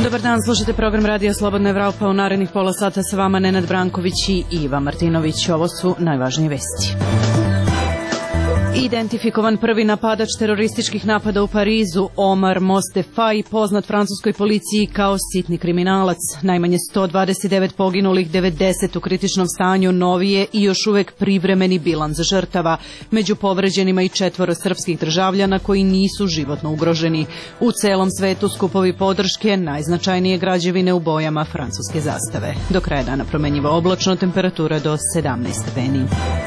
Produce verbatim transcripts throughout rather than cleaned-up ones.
Dobar dan, slušate program Radija Slobodna Evropa. U narednih pola sata sa vama Nenad Branković i Iva Martinović. Ovo su najvažnije vesti. Identifikovan prvi napadač terorističkih napada u Parizu, Omar Mostefai, poznat francuskoj policiji kao sitni kriminalac. Najmanje sto dvadeset devet poginulih, devedeset u kritičnom stanju, novije i još uvek privremeni bilans žrtava. Među povređenima i četvoro srpskih državljana koji nisu životno ugroženi. U celom svetu skupovi podrške, najznačajnije građevine u bojama francuske zastave. Do kraja dana promenjiva oblačno, temperatura do sedamnaest stepeni.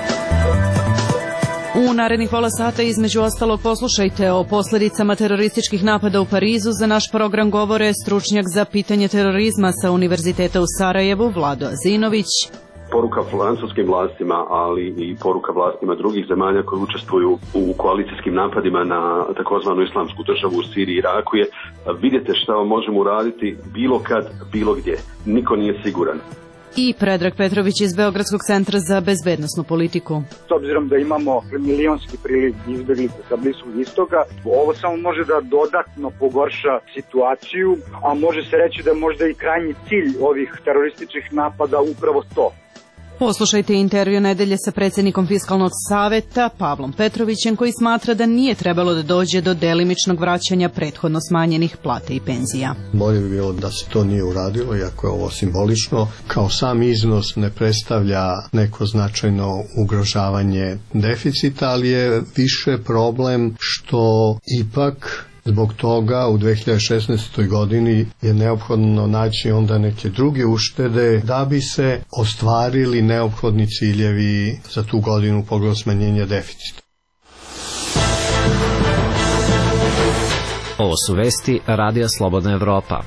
U narednih pola sata između ostalog poslušajte o posledicama terorističkih napada u Parizu. Za naš program govore stručnjak za pitanje terorizma sa Univerziteta u Sarajevu, Vlado Azinović. Poruka francuskim vlastima, ali i poruka vlastima drugih zemalja koji učestvuju u koalicijskim napadima na takozvanu islamsku državu u Siriji i Iraku je: vidite šta vam možemo uraditi bilo kad, bilo gdje. Niko nije siguran. I Predrag Petrović iz Beogradskog centra za bezbednosnu politiku. S obzirom da imamo milionski priliv izbeglica sa Bliskog istoka, ovo samo može da dodatno pogorša situaciju, a može se reći da možda i krajnji cilj ovih terorističkih napada upravo to. Poslušajte intervju nedelje sa predsjednikom Fiskalnog saveta Pavlom Petrovićem, koji smatra da nije trebalo da dođe do delimičnog vraćanja prethodno smanjenih plata i penzija. Bolje bi bilo da se to nije uradilo, iako je ovo simbolično. Kao sam iznos ne predstavlja neko značajno ugrožavanje deficita, ali je više problem što ipak zbog toga u dve hiljade šesnaestoj. godini je neophodno naći onda neke druge uštede da bi se ostvarili neophodni ciljevi za tu godinu u pogledu smanjenja deficita. Ovo su vesti Radija Slobodna Evropa.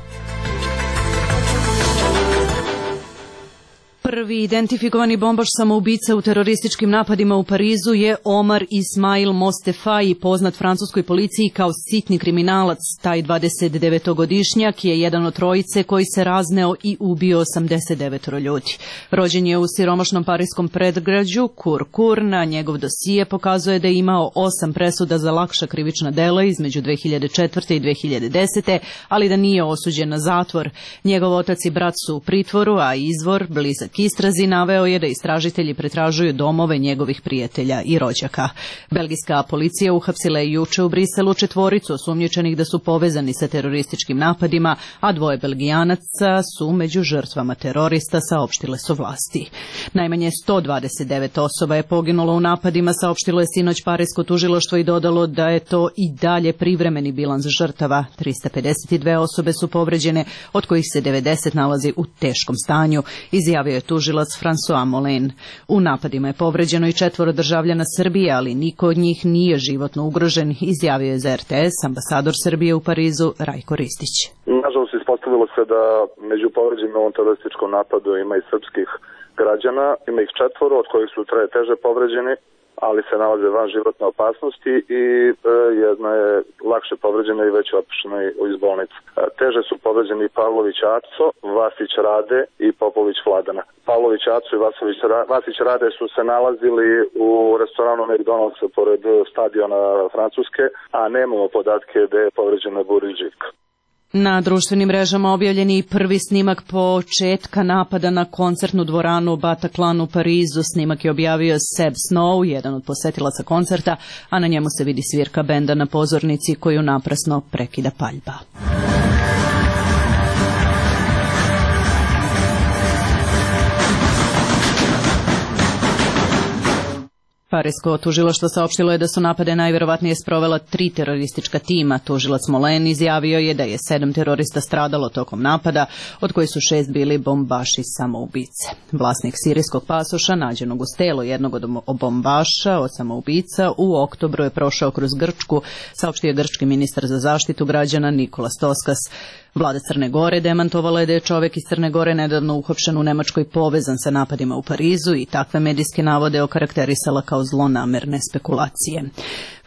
Prvi identifikovani bombaš samoubica u terorističkim napadima u Parizu je Omar Ismail Mostefai, poznat francuskoj policiji kao sitni kriminalac. Taj dvadesetdevetogodišnjak je jedan od trojice koji se razneo i ubio osamdeset devet ljudi. Rođen je u siromašnom pariskom predgrađu Kur-Kur. Na njegov dosije pokazuje da je imao osam presuda za lakša krivična dela između dve hiljade četvrte. i dve hiljade desete. ali da nije osuđen na zatvor. Njegov otac i brat su u pritvoru, a izvor, blizak istrazi, naveo je da istražitelji pretražuju domove njegovih prijatelja i rođaka. Belgijska policija uhapsila je juče u Briselu četvoricu osumnjičenih da su povezani sa terorističkim napadima, a dvoje Belgijanaca su među žrtvama terorista, saopštile su vlasti. Najmanje sto dvadeset devet osoba je poginulo u napadima, saopštilo je sinoć Parisko tužilaštvo i dodalo da je to i dalje privremeni bilans žrtava. trista pedeset dve osobe su povređene, od kojih se devedeset nalazi u teškom stanju, izjavio je tužilac François Molin. U napadima je povređeno i četvoro državljana Srbije, ali niko od njih nije životno ugrožen, izjavio je za R T S ambasador Srbije u Parizu Rajko Ristić. Nažalost, ispostavilo se da među povređenim u ovom terorističkom napadu ima i srpskih građana, ima ih četvoro, od kojih su troje teže povređeni, ali se nalaze van životne opasnosti i e, jedna je lakše povređena i već je otišla iz bolnice. E, teže su povređeni Pavlović Aco, Vasić Rade i Popović Vladana. Pavlović Aco i Vasović, Vasić Rade su se nalazili u restoranu McDonald'sa pored stadiona Francuske, a nemamo podatke da je povređena Buriđivka. Na društvenim mrežama objavljen je i prvi snimak početka napada na koncertnu dvoranu Bataclan u Parizu. Snimak je objavio Seb Snow, jedan od posetilaca koncerta, a na njemu se vidi svirka benda na pozornici koju naprasno prekida paljba. Parisko tužilaštvo saopštilo je da su napade najverovatnije sprovela tri teroristička tima. Tužilac Molen izjavio je da je sedam terorista stradalo tokom napada, od kojih su šest bili bombaši samoubice. Vlasnik sirijskog pasoša, nađenog uz telo jednog od bombaša od samoubica, u oktobru je prošao kroz Grčku, saopštio je grčki ministar za zaštitu građana Nikolas Toskas. Vlada Crne Gore demantovala je da je čovjek iz Crne Gore nedavno uhapšen u Nemačkoj povezan sa napadima u Parizu i takve medijske navode okarakterisala kao zlonamerne spekulacije.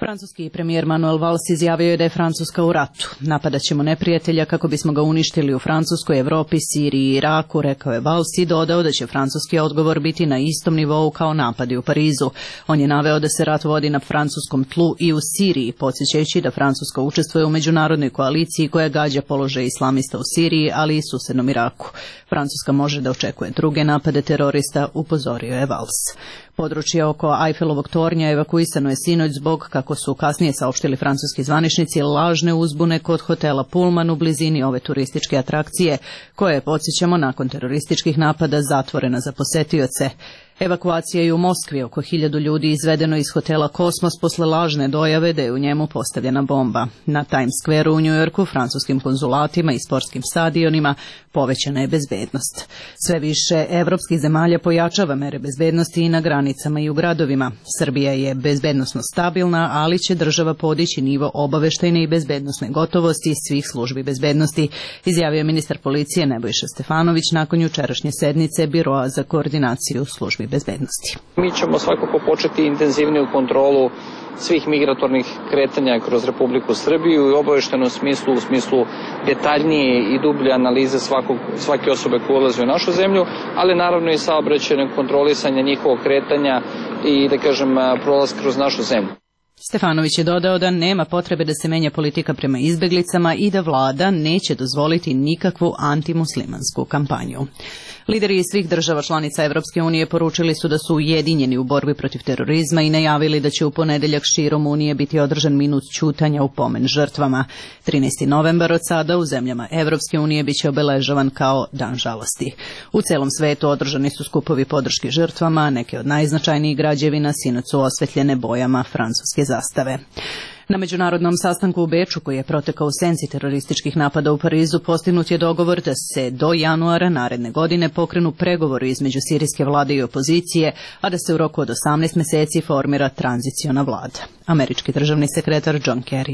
Francuski premijer Manuel Valls izjavio je da je Francuska u ratu. Napadat ćemo neprijatelja kako bismo ga uništili u Francuskoj, Evropi, Siriji i Iraku, rekao je Valls i dodao da će francuski odgovor biti na istom nivou kao napadi u Parizu. On je naveo da se rat vodi na francuskom tlu i u Siriji, podsjećajući da Francuska učestvuje u međunarodnoj koaliciji koja gađa položaj islamista u Siriji, ali i susednom Iraku. Francuska može da očekuje druge napade terorista, upozorio je Valls. Područje oko Eiffelovog tornja evakuisano je sinoć zbog, kako su kasnije saopštili francuski zvaničnici, lažne uzbune kod hotela Pullman u blizini ove turističke atrakcije, koja je, podsjećamo, nakon terorističkih napada zatvorena za posetioce. Evakuacija je u Moskvi, oko hiljadu ljudi izvedeno iz hotela Kosmos posle lažne dojave da je u njemu postavljena bomba. Na Times Square u Njujorku, francuskim konzulatima i sportskim stadionima povećana je bezbednost. Sve više evropskih zemalja pojačava mere bezbednosti i na granicama i u gradovima. Srbija je bezbednosno stabilna, ali će država podići nivo obaveštajne i bezbednosne gotovosti svih službi bezbednosti, izjavio ministar policije Nebojša Stefanović nakon jučerašnje sednice Biroa za koordinaciju službi bezbednosti. Mi ćemo svakako početi intenzivniju kontrolu svih migratornih kretanja kroz Republiku Srbiju i u obaveštenom smislu, u smislu detaljnije i dublje analize svakog, svake osobe koja ulazi u našu zemlju, ali naravno i saobraćajnog kontrolisanja njihovog kretanja i, da kažem, prolaz kroz našu zemlju. Stefanović je dodao da nema potrebe da se menja politika prema izbeglicama i da vlada neće dozvoliti nikakvu antimuslimansku kampanju. Lideri svih država članica Evropske unije poručili su da su ujedinjeni u borbi protiv terorizma i najavili da će u ponedeljak širom Unije biti održan minut ćutanja u pomen žrtvama. trinaesti novembar od sada u zemljama Evropske unije biće obeležavan kao Dan žalosti. U celom svetu održani su skupovi podrške žrtvama, neke od najznačajnijih građevina sinoć su osvetljene bojama francuske zastave. Na međunarodnom sastanku u Beču, koji je protekao u senci terorističkih napada u Parizu, postignut je dogovor da se do januara naredne godine pokrenu pregovori između sirijske vlade i opozicije, a da se u roku od osamnaest meseci formira tranziciona vlada. Američki državni sekretar John Kerry.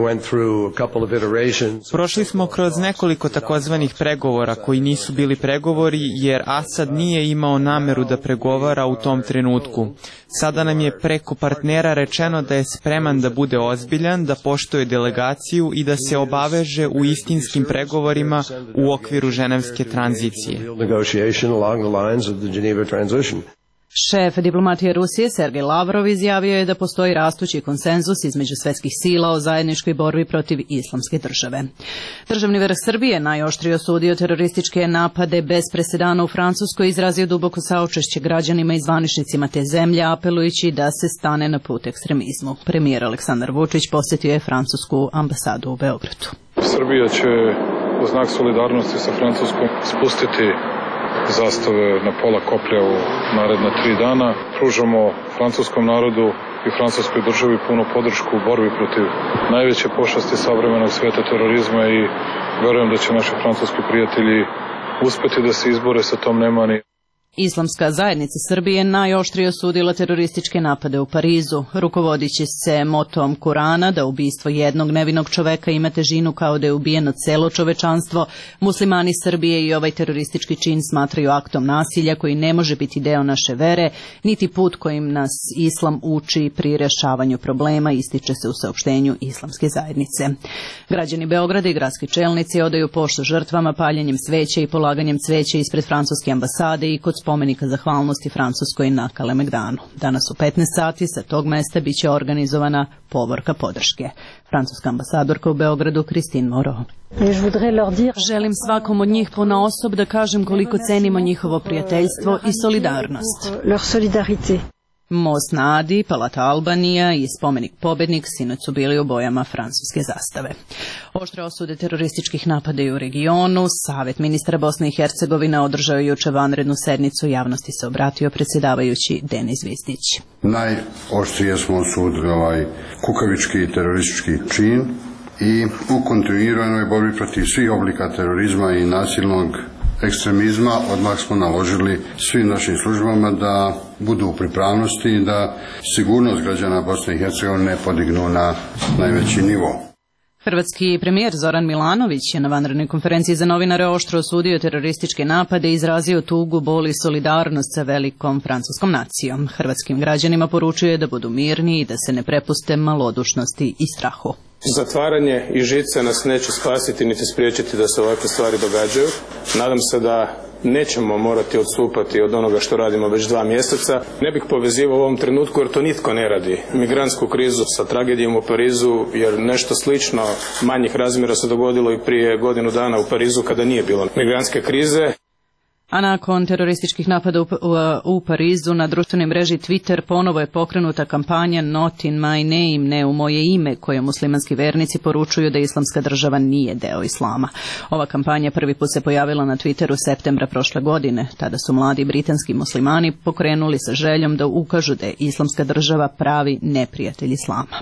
Prošli smo kroz nekoliko takozvanih pregovora koji nisu bili pregovori jer Asad nije imao nameru da pregovara u tom trenutku. Sada nam je preko partnera rečeno da je spreman da bude ozbiljan, da poštuje delegaciju i da se obaveže u istinskim pregovorima u okviru ženevske tranzicije. Šef diplomatije Rusije Sergej Lavrov izjavio je da postoji rastući konsenzus između svetskih sila o zajedničkoj borbi protiv islamske države. Državni vrh Srbije najoštrije osudio terorističke napade bez presedana u Francuskoj, izrazio duboko saučešće građanima i zvaničnicima te zemlje, apelujući da se stane na put ekstremizmu. Premijer Aleksandar Vučić posjetio je francusku ambasadu u Beogradu. Srbija će u znak solidarnosti sa Francuskom spustiti zastave na pola koplja u naredna tri dana. Pružamo francuskom narodu i francuskoj državi punu podršku u borbi protiv najveće pošasti savremenog sveta, terorizma, i verujem da će naši francuski prijatelji uspeti da se izbore sa tom nemani. Islamska zajednica Srbije najoštrije osudila terorističke napade u Parizu, rukovodići se motom Kurana da ubistvo jednog nevinog čoveka ima težinu kao da je ubijeno celo čovečanstvo. Muslimani Srbije i ovaj teroristički čin smatraju aktom nasilja koji ne može biti deo naše vere, niti put kojim nas Islam uči pri rešavanju problema, ističe se u saopštenju Islamske zajednice. Građani Beograda i gradski čelnici odaju poštu žrtvama paljenjem sveća i polaganjem cveća ispred francuske ambasade i kod spomenika zahvalnosti Francuskoj na Kalemegdanu. Danas u petnaest sati sa tog mesta biće organizovana povorka podrške. Francuska ambasadorka u Beogradu Christine Moreau. Želim svakom od njih ponaosob da kažem koliko cenimo njihovo prijateljstvo i solidarnost. Most na Adi, Palata Albanija i spomenik Pobednik sinoć su bili u bojama francuske zastave. Oštre osude terorističkih napada i u regionu. Savet ministra Bosne i Hercegovine održao juče vanrednu sednicu, javnosti se obratio predsjedavajući Denis Zvizdić. Najoštrije smo osudili ovaj kukavički teroristički čin i u kontinuiranoj borbi protiv svih oblika terorizma i nasilnog ekstremizma odmah smo naložili svim našim službama da budu u pripravnosti i da sigurnost građana Bosne i Hercegovine podignu na najveći nivo. Hrvatski premijer Zoran Milanović je na vanrednoj konferenciji za novinare oštro osudio terorističke napade i izrazio tugu, bol i solidarnost sa velikom francuskom nacijom. Hrvatskim građanima poručuje da budu mirni i da se ne prepuste malodušnosti i strahu. Zatvaranje i žice nas neće spasiti niti spriječiti da se ovakve stvari događaju. Nadam se da nećemo morati odstupati od onoga što radimo već dva mjeseca. Ne bih povezivao u ovom trenutku jer to nitko ne radi. Migrantsku krizu sa tragedijom u Parizu, jer nešto slično manjih razmjera se dogodilo i prije godinu dana u Parizu kada nije bilo migrantske krize. A nakon terorističkih napada u, u, u Parizu na društvenoj mreži Twitter ponovo je pokrenuta kampanja Not in my name, ne u moje ime, koje muslimanski vernici poručuju da islamska država nije deo islama. Ova kampanja prvi put se pojavila na Twitteru septembra prošle godine. Tada su mladi britanski muslimani pokrenuli sa željom da ukažu da je islamska država pravi neprijatelj islama.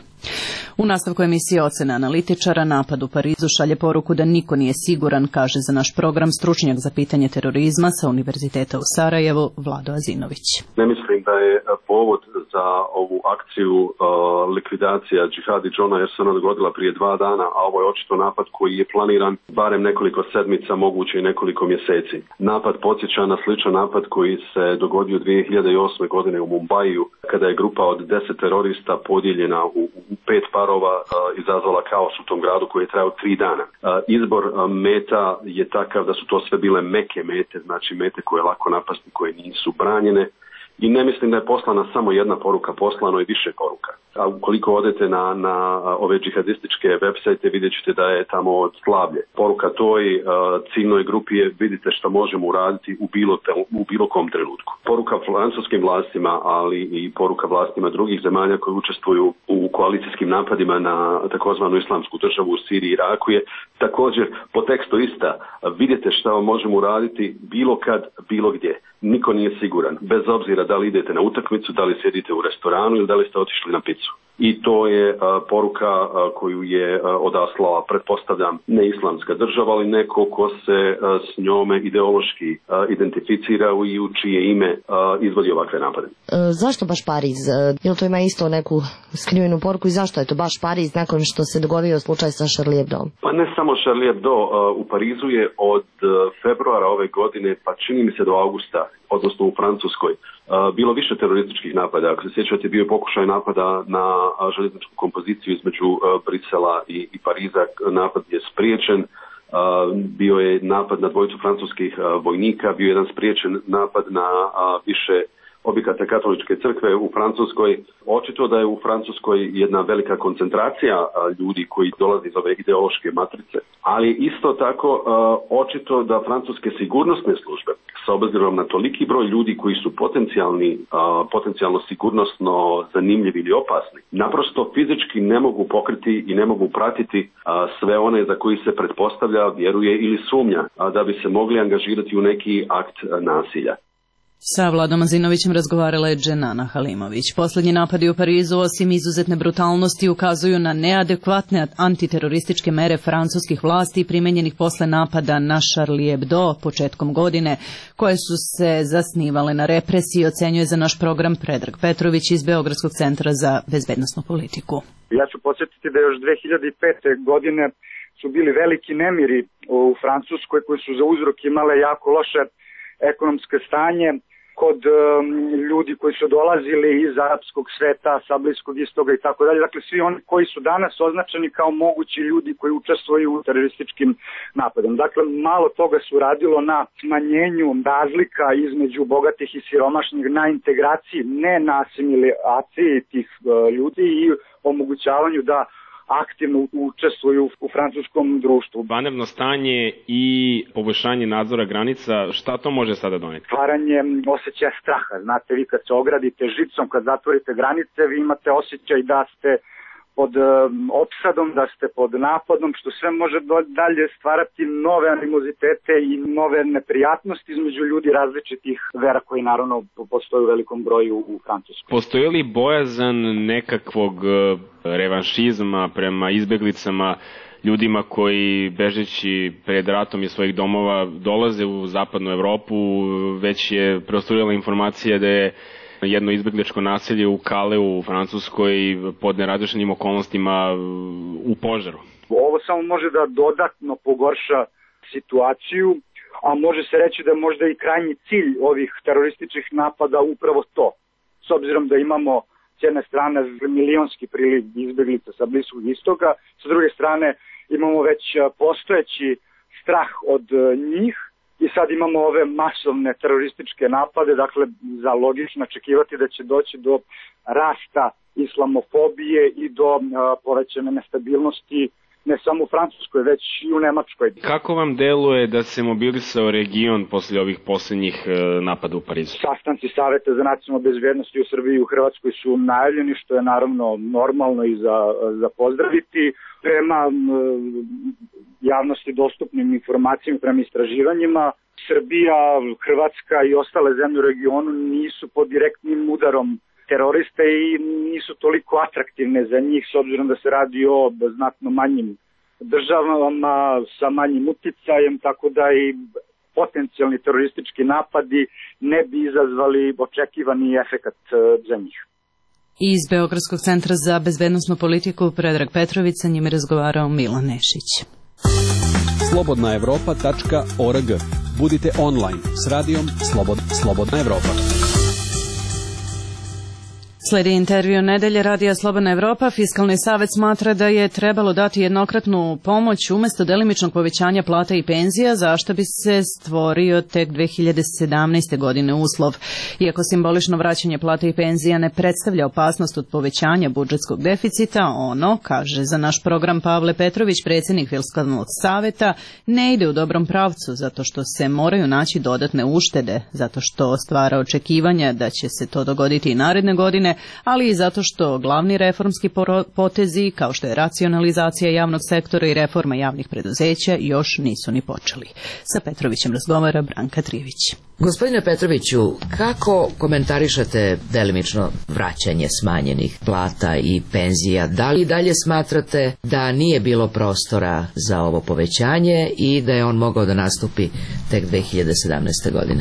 U nastavku emisije Ocene analitičara, napad u Parizu šalje poruku da niko nije siguran, kaže za naš program stručnjak za pitanje terorizma sa Univerziteta u Sarajevu, Vlado Azinović. Ne mislim da je povod za ovu akciju uh, likvidacija Džihadi Džona, jer se ona dogodila prije dva dana, a ovo je očito napad koji je planiran barem nekoliko sedmica, moguće i nekoliko mjeseci. Napad podsjeća na sličan napad koji se dogodio dvije hiljade osme godine u Mumbaiju, kada je grupa od deset terorista podijeljena u, u pet parova uh, izazvala kaos u tom gradu koji je trajao tri dana. Uh, izbor uh, meta je takav da su to sve bile meke mete, znači mete koje je lako napasti, koje nisu branjene. I ne mislim da je poslana samo jedna poruka, poslano je više poruka. A ukoliko odete na, na ove džihadističke websajte, vidjet ćete da je tamo od slavlje. Poruka toj uh, ciljnoj grupi je vidite što možemo uraditi u bilo, te, u bilo kom trenutku. Poruka francuskim vlastima, ali i poruka vlastima drugih zemalja koji učestvuju u koalicijskim napadima na takozvanu islamsku državu u Siriji i Iraku je također po tekstu ista. Vidite što možemo uraditi bilo kad, bilo gdje. Niko nije siguran, bez obzira da li idete na utakmicu, da li sjedite u restoranu ili da li ste otišli na picu. I to je uh, poruka uh, koju je uh, odaslala, pretpostavljam, ne islamska država, ali neko ko se uh, s njome ideološki uh, identificira i u čije ime uh, izvodi ovakve napade. E, zašto baš Pariz? E, ili to ima isto neku skrivenu poruku i zašto je to baš Pariz nakon što se dogodio slučaj sa Charlie Hebdo? Pa ne samo Charlie Hebdo, uh, u Parizu je od uh, februara ove godine, pa čini mi se do augusta, odnosno u Francuskoj, uh, bilo više terorističkih napada. Ako se sjećate, bio je pokušaj napada na uh, željezničku kompoziciju između uh, Brisela i, i Pariza. Napad je spriječen. Uh, bio je napad na dvojicu francuskih uh, vojnika, bio je jedan spriječen napad na uh, više objekata katoličke crkve u Francuskoj. Očito da je u Francuskoj jedna velika koncentracija ljudi koji dolaze iz ove ideološke matrice, ali isto tako očito da francuske sigurnosne službe, s obzirom na toliki broj ljudi koji su potencijalni, potencijalno sigurnosno zanimljivi ili opasni, naprosto fizički ne mogu pokriti i ne mogu pratiti sve one za koji se pretpostavlja, vjeruje ili sumnja da bi se mogli angažirati u neki akt nasilja. Sa Vladom Azinovićem razgovarala je Dženana Halimović. Posljednji napadi u Parizu, osim izuzetne brutalnosti, ukazuju na neadekvatne antiterorističke mere francuskih vlasti primenjenih posle napada na Charlie Hebdo početkom godine, koje su se zasnivale na represiji, ocenjuje za naš program Predrag Petrović iz Beogradskog centra za bezbednosnu politiku. Ja ću podsjetiti da još dve hiljade pete. godine su bili veliki nemiri u Francuskoj koji su za uzrok imale jako loše ekonomsko stanje kod um, ljudi koji su dolazili iz arapskog sveta, sa Bliskog istoga i tako dalje. Dakle, svi oni koji su danas označeni kao mogući ljudi koji učestvuju u terorističkim napadom. Dakle, malo toga su radilo na smanjenju razlika između bogatih i siromašnih, na integraciji, ne na asimilaciji tih uh, ljudi i omogućavanju da aktivno učestvuju u francuskom društvu. Vanredno stanje i poboljšanje nadzora granica, šta to može sada doneti? Stvaranje osjećaja straha. Znate, vi kad se ogradite žicom, kad zatvorite granice, vi imate osjećaj da ste pod um, opsadom, da ste pod napadom, što sve može do, dalje stvarati nove animozitete i nove neprijatnosti između ljudi različitih vera koji naravno postoje u velikom broju u Francuskoj. Postoji li bojazan nekakvog uh, revanšizma prema izbeglicama, ljudima koji bežeći pred ratom iz svojih domova dolaze u zapadnu Evropu? Već je prostorila informacija da je jedno izbegličko naselje u Kaleu u Francuskoj pod nerazrešenim okolnostima u požaru. Ovo samo može da dodatno pogorša situaciju, a može se reći da možda i krajnji cilj ovih terorističkih napada upravo to. S obzirom da imamo s jedne strane milionski priliv izbeglica sa Bliskog istoka, sa druge strane imamo već postojeći strah od njih i sad imamo ove masovne terorističke napade, dakle za logično očekivati da će doći do rasta islamofobije i do uh, povećane nestabilnosti ne samo u Francuskoj, već i u Nemačkoj. Kako vam deluje da se mobilisao region posle ovih poslednjih napada u Parizu? Sastanci Saveta za nacionalnu bezbednost u Srbiji i u Hrvatskoj su najavljeni, što je naravno normalno i za, za pozdraviti. Prema javnosti dostupnim informacijama, prema istraživanjima, Srbija, Hrvatska i ostale zemlje u regionu nisu pod direktnim udarom teroriste i nisu toliko atraktivne za njih, s obzirom da se radi o znatno manjim državama sa manjim uticajem, tako da i potencijalni teroristički napadi ne bi izazvali očekivani efekat za njih. Iz Beogradskog centra za bezbednosnu politiku Predrag Petrović, sa njime razgovarao Milan Nešić. slobodna evropa tačka org. Budite online s radijom Slobod, Slobodna Evropa. Sledi intervju nedelje radija Slobodna Evropa. Fiskalni savet smatra da je trebalo dati jednokratnu pomoć umesto delimičnog povećanja plata i penzija, za što bi se stvorio tek dve hiljade sedamnaeste. godine uslov. Iako simbolično vraćanje plata i penzija ne predstavlja opasnost od povećanja budžetskog deficita, ono, kaže za naš program Pavle Petrović, predsjednik Fiskalnog saveta, ne ide u dobrom pravcu zato što se moraju naći dodatne uštede, zato što stvara očekivanja da će se to dogoditi i naredne godine, ali i zato što glavni reformski potezi, kao što je racionalizacija javnog sektora i reforma javnih preduzeća, još nisu ni počeli. Sa Petrovićem razgovara Branka Trivić. Gospodine Petroviću, kako komentarišete delimično vraćanje smanjenih plata i penzija? Da li dalje smatrate da nije bilo prostora za ovo povećanje i da je on mogao da nastupi tek dve hiljade sedamnaeste. godine?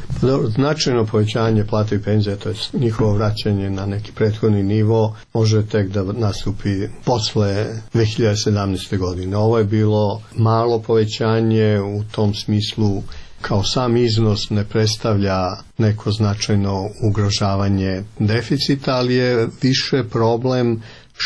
Značajno povećanje plata i penzija, to je njihovo vraćanje na neki prethodni nivo, može tek da nastupi posle dve hiljade sedamnaeste. godine. Ovo je bilo malo povećanje, u tom smislu kao sam iznos ne predstavlja neko značajno ugrožavanje deficita, ali je više problem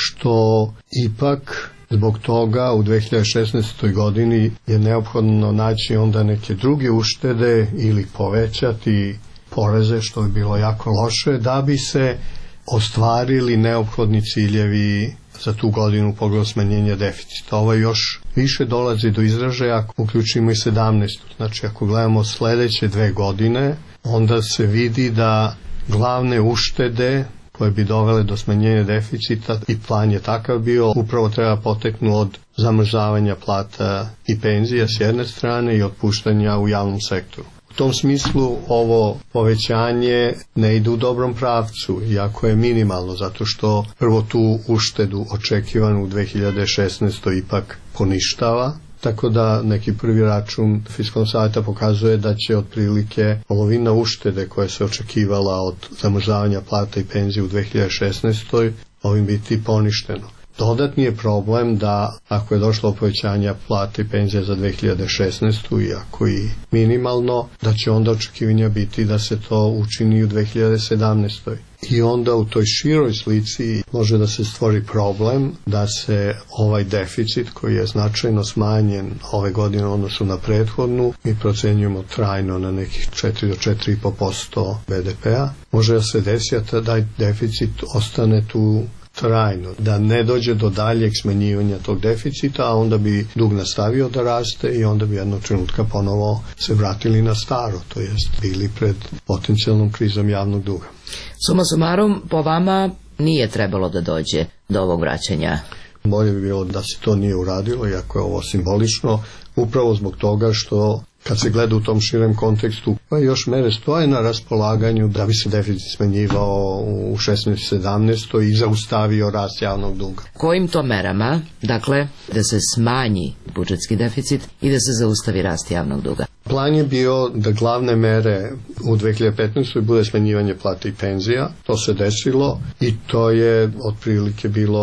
što ipak zbog toga u dve hiljade šesnaestoj. godini je neophodno naći onda neke druge uštede ili povećati poreze, što je bilo jako loše, da bi se ostvarili neophodni ciljevi za tu godinu u pogledu smanjenja deficita. Ovo još više dolazi do izražaja ako uključimo i sedamnaestu. Znači ako gledamo sledeće dve godine, onda se vidi da glavne uštede koje bi dovele do smanjenja deficita, i plan je takav bio, upravo treba poteknu od zamrzavanja plata i penzija s jedne strane i otpuštanja u javnom sektoru. U tom smislu ovo povećanje ne ide u dobrom pravcu, iako je minimalno, zato što prvo tu uštedu očekivanu u dve hiljade šesnaestoj. ipak poništava, tako da neki prvi račun Fiskalnog saveta pokazuje da će otprilike polovina uštede koja se očekivala od zamrzavanja plata i penzije u dve hiljade šesnaestoj. ovim biti poništeno. Dodatni je problem da ako je došlo do povećanja plata i penzija za dve hiljade šesnaestu. iako i minimalno, da će onda očekivanja biti da se to učini u dve hiljade sedamnaestoj. I onda u toj široj slici može da se stvori problem da se ovaj deficit koji je značajno smanjen ove godine u odnosu na prethodnu, mi procenjujemo trajno na nekih četiri do četiri i po posto be de pea, može da se desi da taj deficit ostane tu trajno, da ne dođe do daljeg smanjivanja tog deficita, a onda bi dug nastavio da raste i onda bi jednog trenutka ponovo se vratili na staro, to jest bili pred potencijalnom krizom javnog duga. Suma sumarum, po vama nije trebalo da dođe do ovog vraćanja? Bolje bi bilo da se to nije uradilo, iako je ovo simbolično, upravo zbog toga što kad se gleda u tom širem kontekstu, pa još mere stoje na raspolaganju da bi se deficit smanjivao u šesnaestoj sedamnaestoj. i zaustavio rast javnog duga. Kojim to merama, dakle, da se smanji budžetski deficit i da se zaustavi rast javnog duga? Plan je bio da glavne mere u dve hiljade petnaestoj. bude smanjivanje plata i penzija. To se desilo i to je otprilike bilo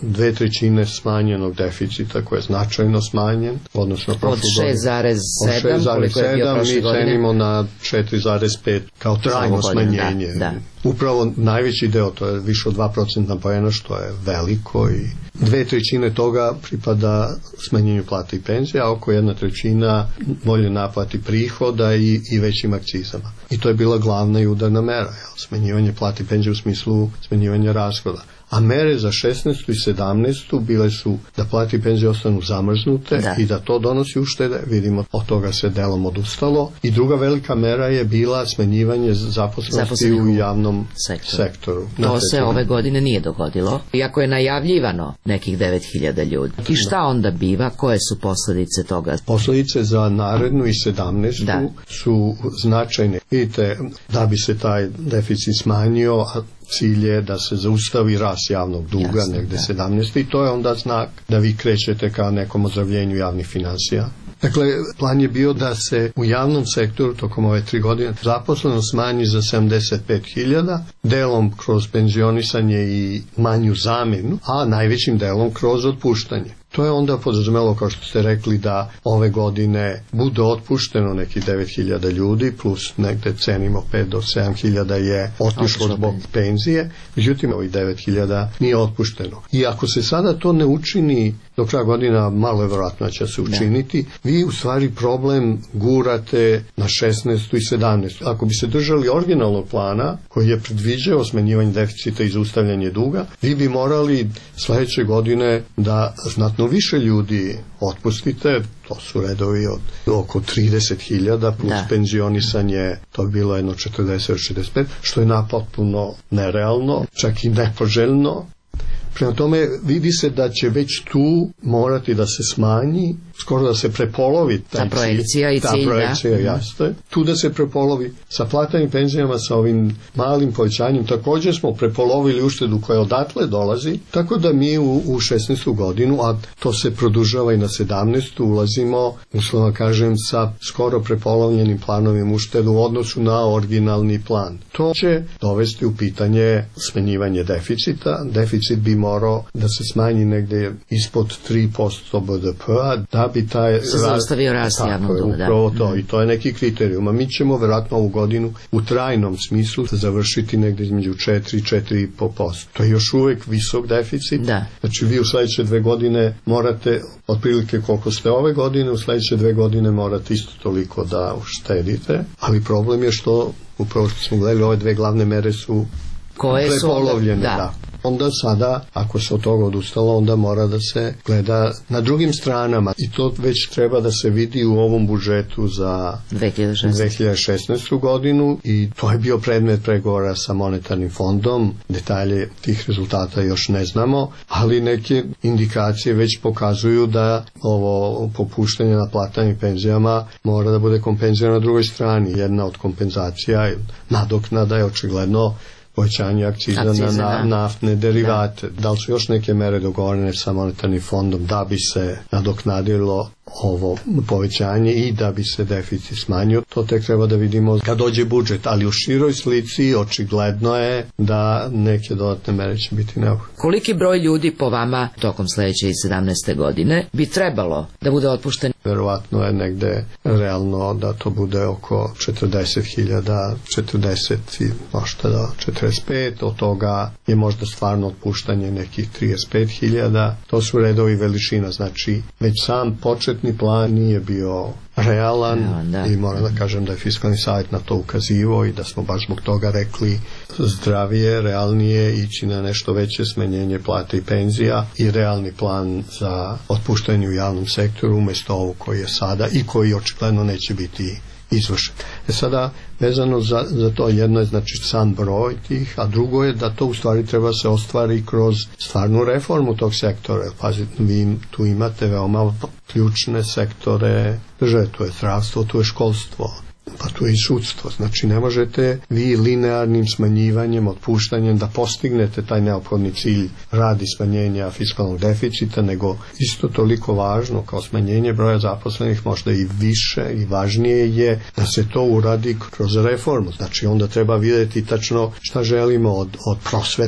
dve trećine smanjenog deficita koji je značajno smanjen, odnosno od šest zarez sedam koliko je bio prošle godine. Mi cenimo na četiri zarez pet kao trajno smanjenje. Da, da. Upravo najveći deo, to je više od dva procentna poena, što je veliko, i dve trećine toga pripada smanjenju plata i penzija, a oko jedna trećina bolje naplati prihoda i, i većim akcizama. I to je bila glavna i udarna mera, jel? Smanjivanje plata i penzija u smislu smanjivanja rashoda. A mere za šesnaestu i sedamnaestu bile su da plate i penzije ostanu zamrznute, da. I da to donosi uštede. Vidimo, od toga se delom odustalo. I druga velika mera je bila smanjivanje zaposlenosti u javnom sektoru. sektoru. To se ove godine nije dogodilo, iako je najavljivano nekih devet hiljada ljudi. I šta onda biva? Koje su posledice toga? Posledice za narednu i sedamnaestu da. Su značajne. Vidite, da bi se taj deficit smanjio, a cilj je da se zaustavi rast javnog duga. Jasne, negde sedamnaeste. I to je onda znak da vi krećete ka nekom ozdravljenju javnih finansija. Dakle, plan je bio da se u javnom sektoru tokom ove tri godine zaposleno smanji za sedamdeset pet hiljada, delom kroz penzionisanje i manju zamenu, a najvećim delom kroz otpuštanje. To je onda podrazumelo, kao što ste rekli, da ove godine bude otpušteno nekih devet hiljada ljudi, plus negde cenimo pet do sedam hiljada je otišlo zbog penzije, međutim ovih devet hiljada nije otpušteno. I ako se sada to ne učini do kraja godina, malo je vjerojatno će se učiniti, vi u stvari problem gurate na šesnaestu i sedamnaestu. Ako bi se držali originalnog plana koji je predviđao smanjivanje deficita i zaustavljanje duga, vi bi morali sledeće godine da znatno više ljudi otpustite, to su redovi od oko trideset hiljada plus da. Penzionisanje, to je bilo jedno četrdeset do šezdeset pet, što je napotpuno nerealno, čak i nepoželjno. Prema tome vidi se da će već tu morati da se smanji, skoro da se prepolovi taj ta projekcija cilj, i cilj, ta projekcija, da. Jasne, tu da se prepolovi sa platama i penzijama, sa ovim malim povećanjem. Također smo prepolovili uštedu koja odatle dolazi, tako da mi u, u šesnaestu godinu, a to se produžava i na sedamnaestu, ulazimo, uslovno kažem, sa skoro prepolovljenim planovim uštedu u odnosu na originalni plan. To će dovesti u pitanje smanjivanje deficita. Deficit bi morao da se smanji negde ispod tri posto B D P-a, da bi taj se zaustavio rast javnog duga. Upravo to, mm. i to je neki kriterijum. A mi ćemo verovatno ovu godinu u trajnom smislu završiti negde između četiri i četiri i po posto. To je još uvek visok deficit. Da. Znači vi u sledeće dve godine morate, otprilike koliko ste ove godine, u sledeće dve godine morate isto toliko da uštedite, ali problem je što, upravo što smo gledali, ove dve glavne mere su koje prepolovljene. Su, da. da. Onda sada, ako se od toga odustalo, onda mora da se gleda na drugim stranama. I to već treba da se vidi u ovom budžetu za dve hiljade šesnaestu godinu i to je bio predmet pregovora sa monetarnim fondom. Detalje tih rezultata još ne znamo, ali neke indikacije već pokazuju da ovo popuštanje na platama i penzijama mora da bude kompenzirano na drugoj strani. Jedna od kompenzacija, nadoknada je očigledno povećanje akciza, akciza na, na naftne derivate. Da. da li su još neke mere dogovorene sa monetarnim fondom da bi se nadoknadilo ovo povećanje i da bi se deficit smanjio, to tek treba da vidimo kad dođe budžet, ali u široj slici očigledno je da neke dodatne mere će biti neophodne. Koliki broj ljudi po vama tokom sledeće i sedamnaeste godine bi trebalo da bude otpušten? Verovatno je negde realno da to bude oko četrdeset hiljada, četrdeset i možda da četrdeset pet, od toga je možda stvarno otpuštanje nekih trideset pet hiljada. To su redovi veličina, znači već sam početni plan nije bio realan ja, i moram da kažem da je Fiskalni savjet na to ukazivao i da smo baš zbog toga rekli zdravije, realnije ići na nešto veće smanjenje plata i penzija i realni plan za otpuštanje u javnom sektoru umjesto ovog koji je sada i koji očigledno neće biti izvršen. E sada, vezano za, za to, jedno je znači sam broj tih, a drugo je da to u stvari treba se ostvari kroz stvarnu reformu tog sektora. Pazite, vi tu imate veoma ključne sektore države, tu je zdravstvo, tu je školstvo, pa tu je i sudstvo. Znači ne možete vi linearnim smanjivanjem, otpuštanjem da postignete taj neophodni cilj radi smanjenja fiskalnog deficita, nego isto toliko važno kao smanjenje broja zaposlenih, možda i više i važnije je da se to uradi kroz reformu. Znači onda treba vidjeti tačno šta želimo od, od prosvete,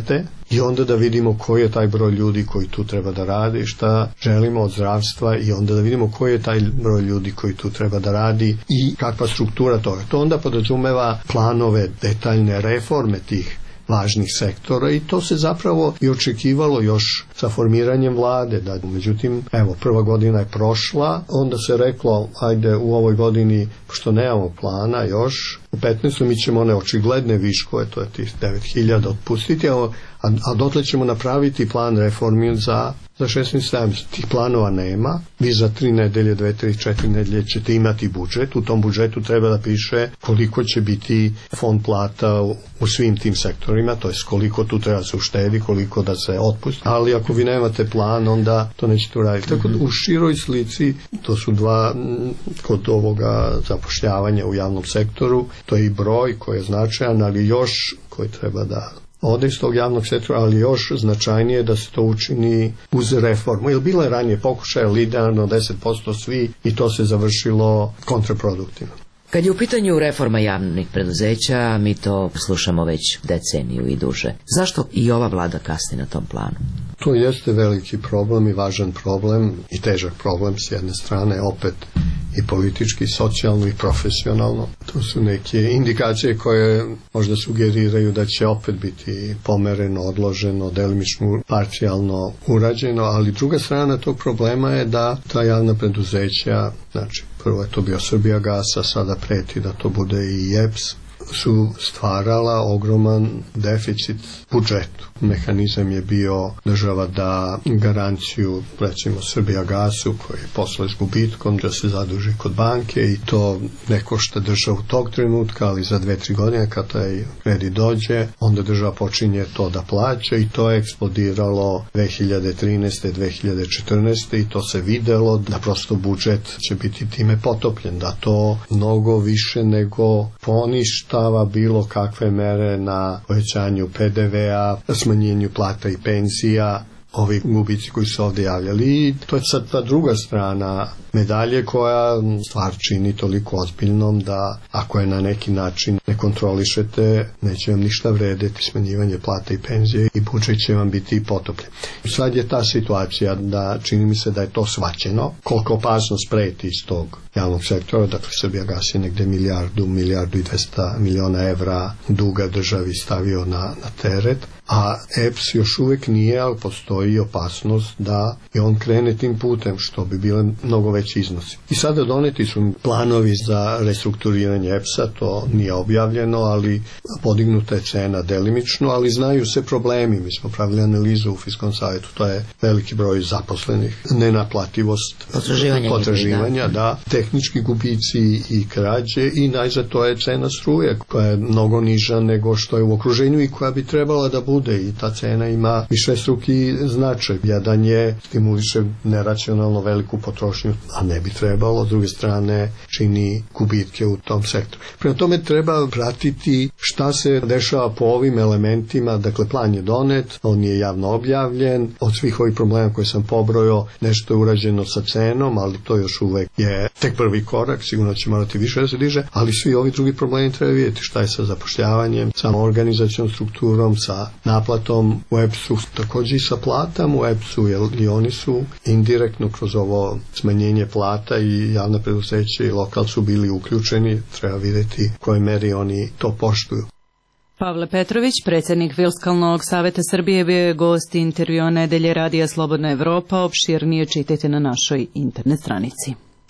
i onda da vidimo koji je taj broj ljudi koji tu treba da radi, šta želimo od zdravstva i onda da vidimo koji je taj broj ljudi koji tu treba da radi i kakva struktura toga. To onda podrazumeva planove, detaljne reforme tih važnih sektora i to se zapravo i očekivalo još sa formiranjem vlade. Da, međutim, evo, prva godina je prošla, onda se reklo, ajde u ovoj godini, pošto nemamo plana još, u petnaestoj mi ćemo one očigledne viškove, to je tih devet hiljada otpustiti, a, a dotle ćemo napraviti plan reformi za za šesnaest sedamnaest. Tih planova nema. Vi za tri nedelje, dve, tri, četiri nedelje ćete imati budžet. U tom budžetu treba da piše koliko će biti fond plata u, u svim tim sektorima, to je koliko tu treba se uštedi, koliko da se otpusti. Ali ako vi nemate plan, onda to nećete uraditi. Tako da u široj slici, to su dva kod ovoga zapošljavanja u javnom sektoru, to je i broj koji je značajan, ali još koji treba da ode iz tog javnog sektora, ali još značajnije da se to učini uz reformu. Jer bilo je ranije pokušaja, liderno deset posto svi i to se završilo kontraproduktivno. Kad je u pitanju reforma javnih preduzeća, mi to slušamo već deceniju i duže. Zašto i ova vlada kasni na tom planu? To jeste veliki problem i važan problem i težak problem s jedne strane, opet i politički, socijalno i profesionalno. To su neke indikacije koje možda sugeriraju da će opet biti pomereno, odloženo, delimično, parcijalno urađeno, ali druga strana tog problema je da ta javna preduzeća, znači prvo je to bio Srbijagas, a sada preti da to bude i E P S, su stvarala ogroman deficit budžetu. Mehanizam je bio država da garanciju, recimo Srbijagasu, koji je poslao s gubitkom, da se zaduži kod banke i to ne košta državu tog trenutka, ali za dve, tri godine kad taj kredit dođe, onda država počinje to da plaća i to je eksplodiralo dve hiljade trinaeste. dve hiljade četrnaeste. i to se videlo da prosto budžet će biti time potopljen, da to mnogo više nego poništava bilo kakve mere na povećanju P D V-a, smanjenju plata i penzija, ovi gubici koji su ovdje javljali. I to je sad ta druga strana medalje koja stvar čini toliko ozbiljnom da ako je na neki način ne kontrolišete, neće vam ništa vredeti smanjivanje plata i penzije i budžet će vam biti potopljen. Sad je ta situacija da čini mi se da je to shvaćeno, koliko opasnost preti iz tog javnog sektora, dakle Srbijagas je negde milijardu, milijardu i dvesta miliona evra duga državi stavio na, na teret, a E P S još uvek nije, ali postoji opasnost da i on krene tim putem, što bi bile mnogo veći iznosi. I sada doneti su planovi za restrukturiranje E P S-a, to nije objavljeno, ali podignuta je cena delimično, ali znaju se problemi. Mi smo pravili analizu u Fiskalnom savjetu, to je veliki broj zaposlenih, nenaplativost potraživanja, potraživanja da, tehnički gubici i krađe i najzad to je cena struje koja je mnogo niža nego što je u okruženju i koja bi trebala da bude i ta cena ima višestruki značaj. Jedan je stimuliše neracionalno veliku potrošnju, a ne bi trebalo, s druge strane čini gubitke u tom sektoru. Prema tome treba pratiti šta se dešava po ovim elementima, dakle plan je donet, on je javno objavljen, od svih ovih problema koje sam pobrojao, nešto je urađeno sa cenom, ali to još uvek je tek prvi korak, sigurno će morati više da se diže, ali svi ovi drugi problemi treba vidjeti šta je sa zapošljavanjem, sa organizacijom strukturom, sa naplatom u E P S-u, također i sa platom u E P S-u, jer i oni su indirektno kroz ovo smanjenje plata i javna preduzeća i lokal su bili uključeni, treba vidjeti u kojoj meri oni to poštuju. Pavle Petrović, predsjednik Fiskalnog saveta Srbije, bio je gost intervjua nedelje Radija Slobodna Evropa. Opširnije čitajte na našoj internet stranici.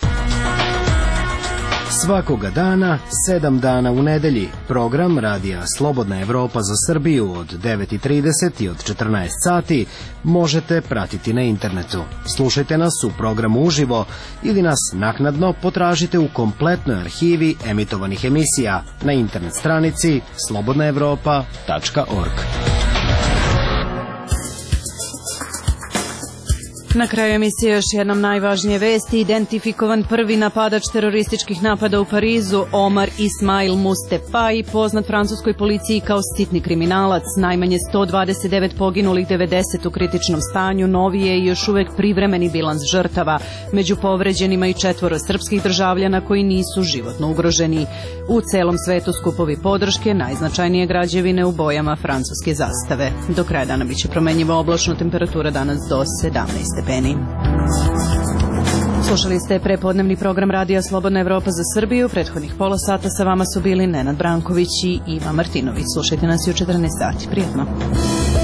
Svakoga dana, sedam dana u nedelji, program Radija Slobodna Evropa za Srbiju od devet i trideset i od četrnaest sati možete pratiti na internetu. Slušajte nas u programu uživo ili nas naknadno potražite u kompletnoj arhivi emitovanih emisija na internet stranici slobodna evropa tačka org. Na kraju emisije još jednom najvažnije vesti. Identifikovan prvi napadač terorističkih napada u Parizu, Omar Ismail Mustefai, poznat francuskoj policiji kao sitni kriminalac. Najmanje sto dvadeset devet poginulih, devedeset u kritičnom stanju, novi je i još uvek privremeni bilans žrtava. Među povređenima i četvoro srpskih državljana koji nisu životno ugroženi. U celom svetu skupovi podrške, najznačajnije građevine u bojama francuske zastave. Do kraja dana biće promenjiva oblačno, temperatura danas do sedamnaest stepeni. Slušali ste prepodnevni program Radija Slobodna Evropa za Srbiju. Prethodnih pola sata sa vama su bili Nenad Branković i Iva Martinović. Slušajte nas i u četrnaest sati. Prijetno.